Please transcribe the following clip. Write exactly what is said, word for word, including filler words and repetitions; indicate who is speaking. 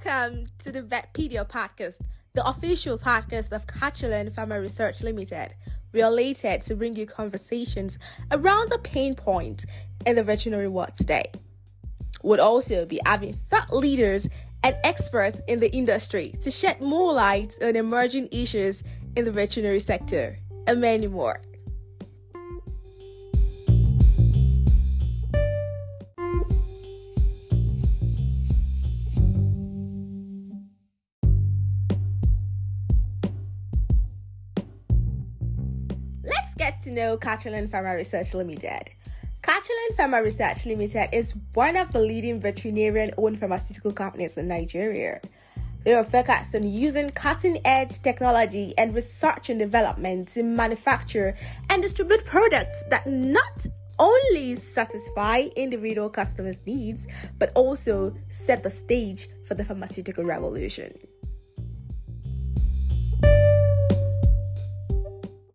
Speaker 1: Welcome to the Vetpedia podcast, the official podcast of Catalan Pharma Research Limited. We are elated to bring you conversations around the pain point in the veterinary world today. We'll also be having thought leaders and experts in the industry to shed more light on emerging issues in the veterinary sector and many more. Let's get to know Catalan Pharma Research Limited. Catalan Pharma Research Limited is one of the leading veterinarian-owned pharmaceutical companies in Nigeria. They are focused on using cutting-edge technology and research and development to manufacture and distribute products that not only satisfy individual customers' needs, but also set the stage for the pharmaceutical revolution.